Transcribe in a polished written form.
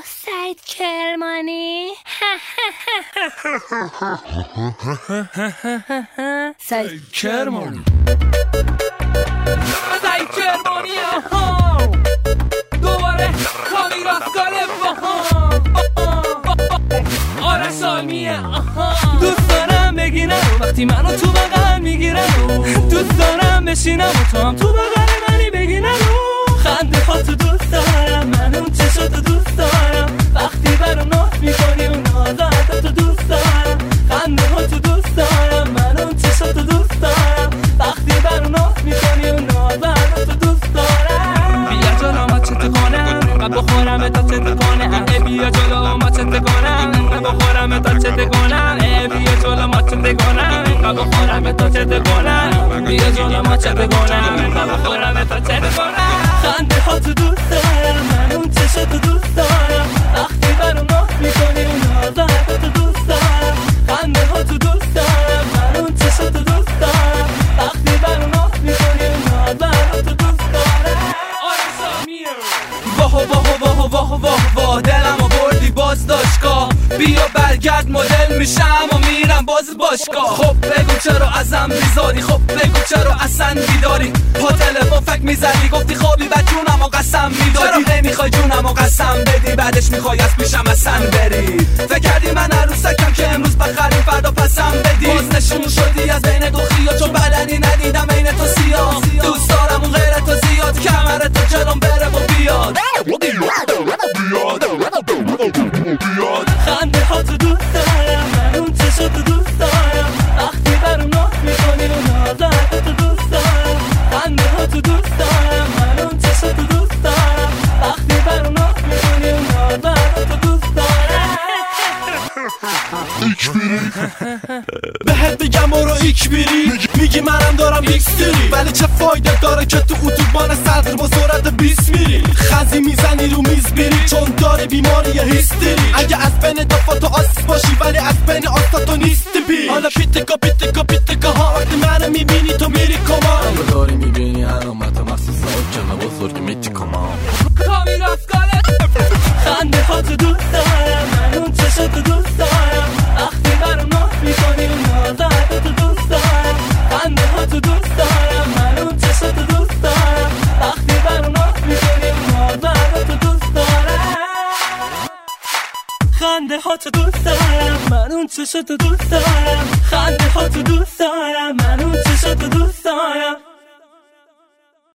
سعید کرمانی. سعید کرمانی سعید کرمانی دوباره کامی رفتاره آره سالمیه. دوست دارم بگیرم وقتی منو تو بغل میگیرم، دوست دارم بشینم و تو هم تو بغل منی بگیرم. خنده ها تو دوست دارم، من اون چشاتو دوست دارم، وقتی برام ناز میکنی اون نازت تو دوست دارم. خنده ها تو دوست دارم، من اون چشاتو دوست دارم، وقتی برام ناز میکنی اون نازت تو دوست دارم. بیا جلو ما چت کنم قبل بخورم تا چت کنم، بیا جلو ما چت کنم قبل بخورم تا چت کنم، بیا جلو ما چت کنم قبل بخورم تا چت کنم، بیا جلو ما چت کنم قبل بخورم تا چت کنم. خنده ها تو دوست دارم، من اون چشاتو دوست دارم، وقتی برام ناز میکنی اون نازت تو دوست دارم. خنده ها تو دوست دارم، من اون چشاتو دوست دارم، وقتی برام ناز میکنی اون نازت تو دوست دارم. واه دلمو بردی باز داشتگاه، بیا برگرد مدل میشم و میرم باز باشگاه. خب بگو چرا ازم بیزاری، خب بگو چرا اصلا بیداری، پا تلفن فکر میزدی گفتی خوابی بعد جونم و قسم میدادی، نمیخوای جونم و قسم بدی بعدش میخوای از پیشم اصلا بری. فکر کردی من عروسکم که امروز بخریم فردا پسم بدی، باز نشون شدی از بین دو خیا چون بدنی ندیدم بین تو سیاه. دوست دارم اون غیرت تو زیاد، کمرت تو جلوم بره و بیاد. خنده ها تو دوست دارم، من اون چشاتو دوست دارم، وقتی برام ناز میکنی اون نازت تو دوست دارم. خنده ها تو دوست دارم، من اون چشاتو دوست دارم، وقتی برام ناز میکنی اون نازت تو دوست دارم. بهت میگم برو ایک بیری، میگی منم دارم ایکستری، ولی چه فایده داره که تو اتوبان صدر با سرعت 20 میری، خزی میزنی رو میز بیری چون داره بیماری هیستری. اگه از بین دفاتو آسیس باشی ولی از بین آستاتو نیستی بی. حالا پیتکا ها وقتی منو میبینی تو میری کمان، داری میبینی علامت مخصوص حکم بزرگ میتی کمان. کامی رفتاره خنده ها تو دوست دارم، من اون چشاتو دوست دارم، وقتی برام ناز میکنی اون نازت تو دوست دارم. خنده ها تو دوست دارم، من اون چشاتو دوست دارم، وقتی برام ناز میکنی اون نازت تو دوست دارم. خنده ها تو دوست دارم، من اون چشاتو دوست دارم، خنده ها تو دوست دارم، من اون چشاتو دوست دارم.